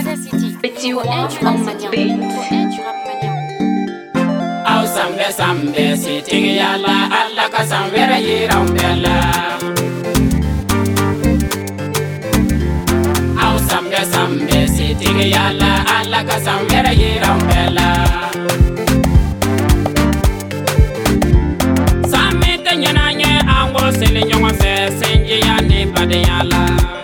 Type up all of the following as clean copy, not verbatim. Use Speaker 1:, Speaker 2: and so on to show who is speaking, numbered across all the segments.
Speaker 1: Petit ou un du rap mania.
Speaker 2: Aw sambe sitigi yalla alla ka samvera yira umbella. Aw sambe sitigi yalla alla ka samvera yira umbella. Samme tanyana nye ango sele nyonga fe senji ya ne bade yalla.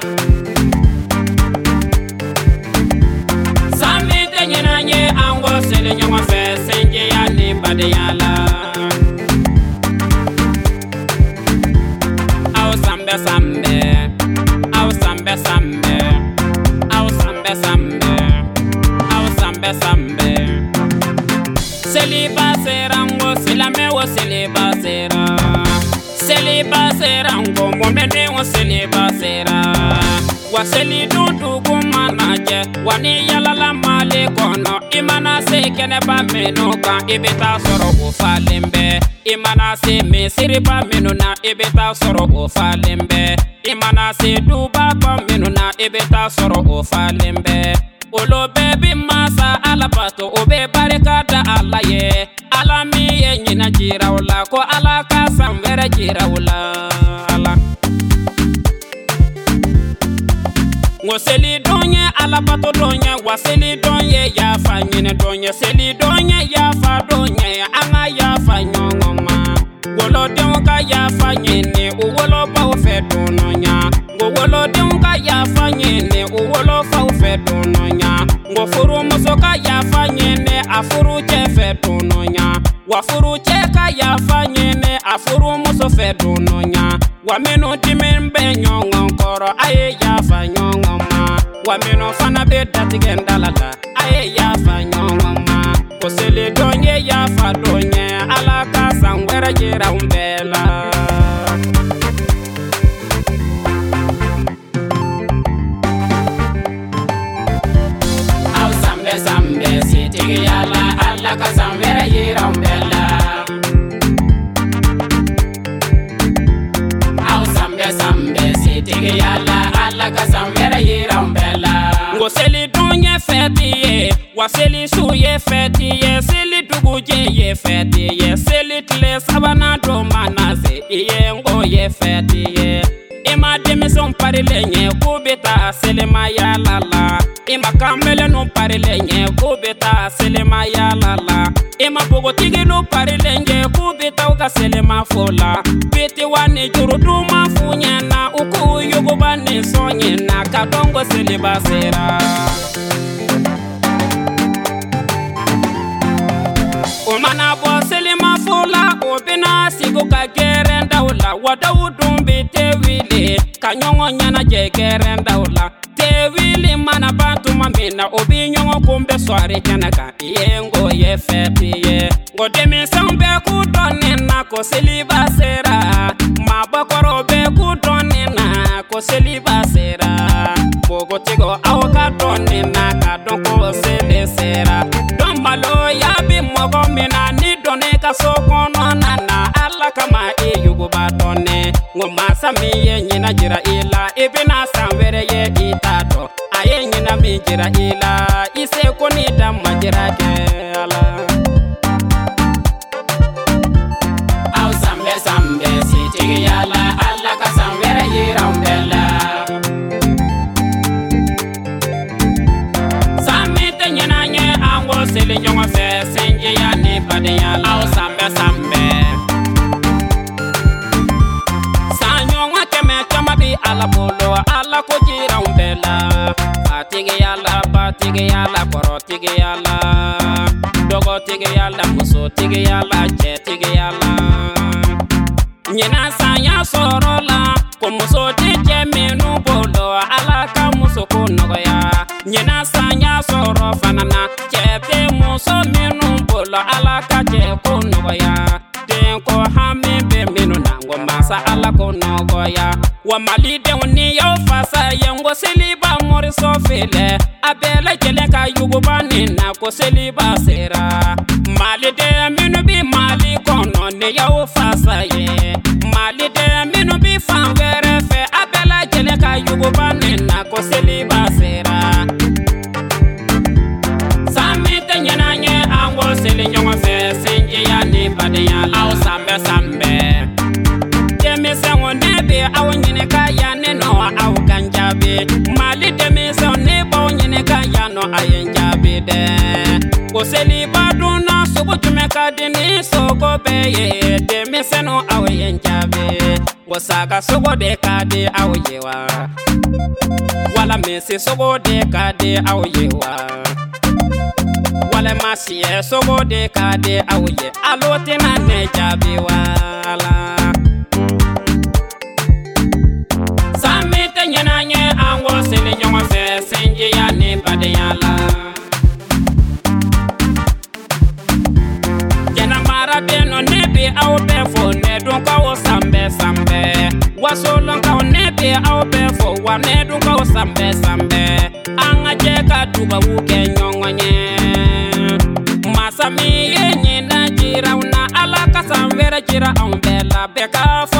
Speaker 2: Samme tanyana nye ango sele nyonga fe senji ya ne bade yalla. Aw sambe aw sambe aw sambe Seliba serango silame wo seliba sera. Seliba serango momene wo seliba sera. Wa seli dudu kumanaje wani yalala male kono imana se kene ba menoka ibeta soro ufalembe. Imana se me siriba menuna ibeta soro ufalembe. Imana se duba ba menuna ibeta soro ufalembe. Olo baby masa ala pato obe barikada ala ye. Ala mi ye nyina jira wala ko ala ka samvera jira wala ala. Ngoseli donye ala pato donye waseli donye ya fa nyine donye seli donye ya fa donye anga ya fa nyongoma. Wolo denka ya fa nyine o wolo ba o fe dononya. Go wolo denka ya fa nyine o wolo fa o fe dononya. Go furu musoka ya fa nyine afuru che fe dononya. Wa furu che ka ya fa nyine afuru muso fe dononya. Wa meno timembe nyongo koro aye ya fa nyongoma. Wa meno fana be datigendalala aye ya fa nyongoma. Ko sele donye ya fa donye ala ka sangwera jira umbela. Aw sambe sitigi yalla alla ka sangwera jira umbela. Aw sambe sitigi yalla alla ka sangwera jira umbela. Ngo seli donye fetiye wa seli suye fetiye seli duguje ye fetiye seli tle sabana do manase iye ngo ye fetiye. Ima demison parile nye kubita selema ya lala. Ima kamele no parile nye kubita selema ya lala. Ima pogotigi no parile nye kubita uka selema fola. Biti wani jurudu mafunyena uku yugubani sonyena kadongo seliba sera. Umana bo selema fola obina sigo ka gerenda ula wadawudum be tewile kanyongo nyana je gerenda ula tewile mana bantu mamina obi nyongo kumbe sware kanaka yengo ye fetiye godemi sambe ku donena ko seliba sera mabakoro be ku donena ko seliba sera bogotigo awka donena ka donko sele sera dombalo yabi mogo mina ni done ka sokono nana alla kama e yugo batone ngoma sami ye nyina jira ila ibina samvere ye itato aye nyina mi jira ila ise koni damma jira ke ala. Aw sambe sitigi yalla alla ka samvere yira umbella. Samme tanyana nye ango sele nyonga fe senje ya ne bade yalla. Aw sambe sanyonga keme kama bi ala bolo ala ko jira umbella. Batigi yalla korotigi yalla dogotigi yalla musotigi yalla jetigi yalla. Nyina sanya sorola ko musoti jemenu bolo ala ka musoko nogoya. Nyina sanya soro fanana jete muso menu bolo ala ka je ko nogoya. Den ko hame be menu nango masa ala ko nogoya. Wa mali de woni yo fasa yengo seliba mori sofele abela kele ka yugubani na ko seliba sera. Mali de menu bi mali kono ne yo fasa ye. Mali de minu bi fanvere fe abela kele ka yugubani na ko seliba sera. sambe sambe demise wone be awnyine ka ya ne no aw kanjabe mali demise ne bo nyine ka ya no ayenjabe de ko seli baduna subu tumeka dini soko beye demise no ayenjabe wo saka sogo de ka de awyewa wala mesi sogo de ka de awyewa wala masiye sogo de ka de awye alote na ne jabe wala samite nyenanye ango sele nyoma fe senje ya ne bade yala jena mara beno nebe aw be fo ne don ka wo sambe sambe wasolon ka ne be aw be fo wa ne don ka wo sambe sambe anga je ka tuba wuke nyonganye masami yenye na jira una ala ka samvera jira on bela beka